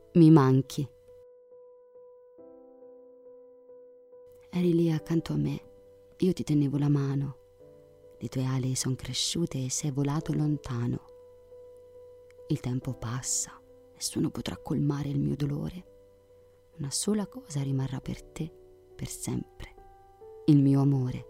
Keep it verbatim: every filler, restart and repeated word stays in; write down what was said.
mi manchi. Eri lì accanto a me, io ti tenevo la mano, le tue ali son cresciute e sei volato lontano. Il tempo passa, nessuno potrà colmare il mio dolore. Una sola cosa rimarrà per te, per sempre, il mio amore.